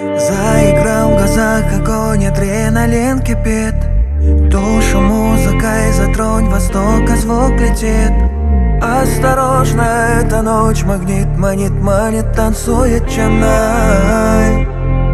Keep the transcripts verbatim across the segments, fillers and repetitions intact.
Заиграл в глазах огонь, адреналин кипит. Душу музыкой затронь, востока звук летит. Осторожно, эта ночь магнит, манит, манит, танцует Чанай.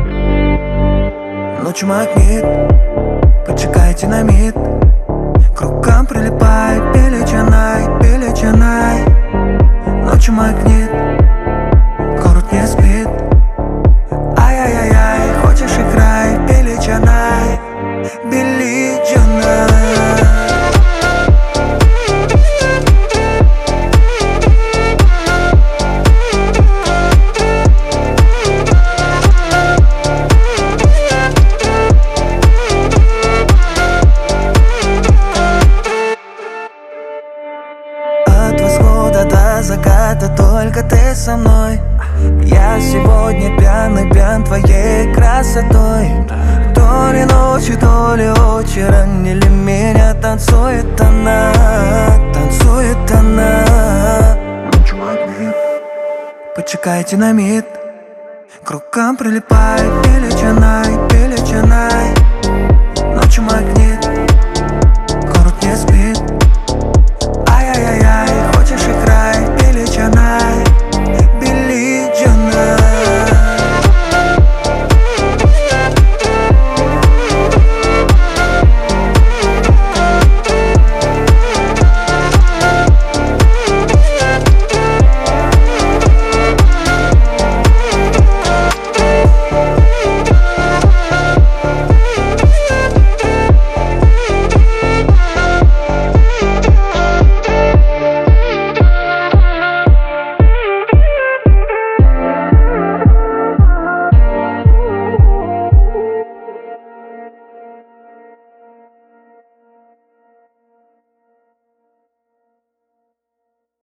Ночь магнит, поджигай динамит, к рукам прилипай, пили Чанай, пили Чанай. Ночь магнит, город не спит. Ай-яй-яй-яй, хочешь играй, пили Чанай, пили Чанай. От восхода до заката только ты со мной. Я сегодня пьяный, пьян твоей красотой. То ли ночью, то ли очень ранили меня. Танцует она, танцует она. Ночь магнит, поджигай динамит, к рукам прилипай, пили Чанай, пили Чанай. Ночь магнит.